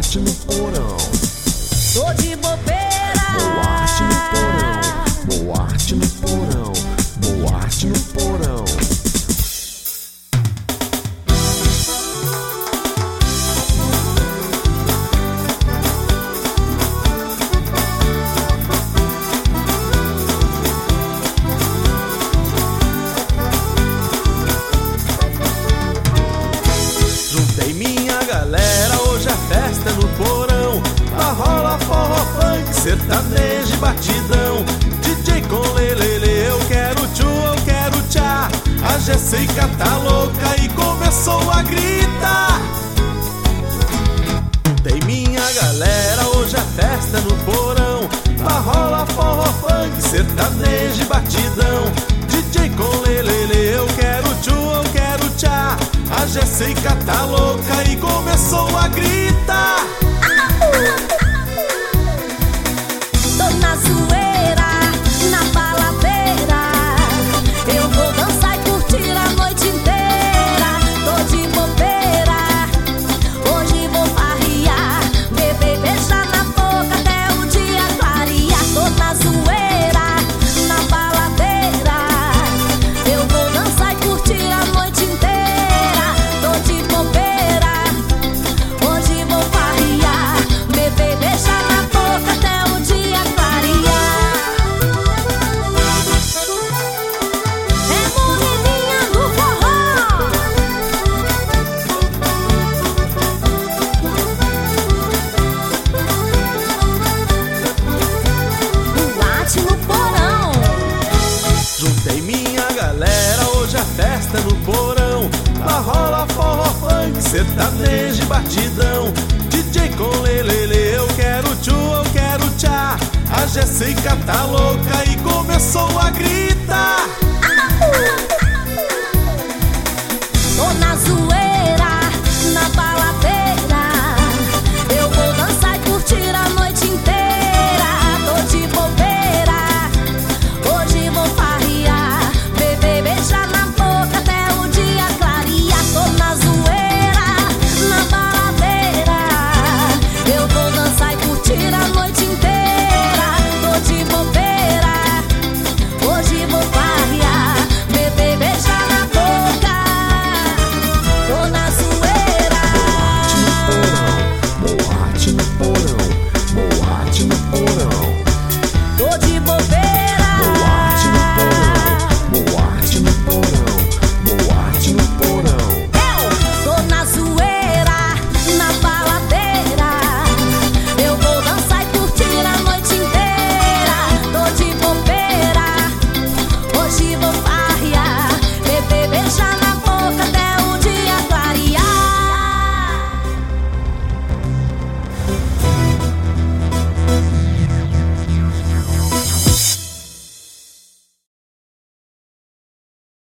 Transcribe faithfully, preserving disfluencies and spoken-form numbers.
Boate no porão. Tô de bobeira. Boate no porão. Boate no porão. Boate no porão. Juntei minha galera, hoje a festa é no porão. Lá rola forró, funk, sertanejo e batidão. D J com lelele, eu quero tchu, eu quero tchá. A Jéssica tá louca e começou a gritar. Juntei minha galera, hoje a festa é no porão. Lá rola forró, funk, sertanejo e batidão. D J com lelele, eu quero tchu, eu quero tchá. A Jéssica tá louca e começou a gritar. Tô na zoeira, na baladeira. Eu vou dançar e curtir a noite inteira. Tô de bobeira, hoje vou farrear. Beber, beijar na boca até o dia clarear. Tô na zoeira, na baladeira. Eu vou dançar e curtir a noite inteira. Tô de bobeira, hoje vou farrear. Beber, beijar na boca até o dia clarear. É moreninha do forró. Boate no porão. Juntei minha galera, hoje a festa é no porão. Lá rola forró, funk, sertanejo e batidão. D J com lelele, eu quero tchu, eu quero tchá. A Jéssica tá louca e começou a gritar. Tô na zoeira, na baladeira. Eu vou dançar e curtir a noite inteira. Tô de bobeira, hoje vou farrear. Beber, beijar na boca até o dia clarear. Tô na zoeira, na baladeira. Eu vou dançar e curtir a noite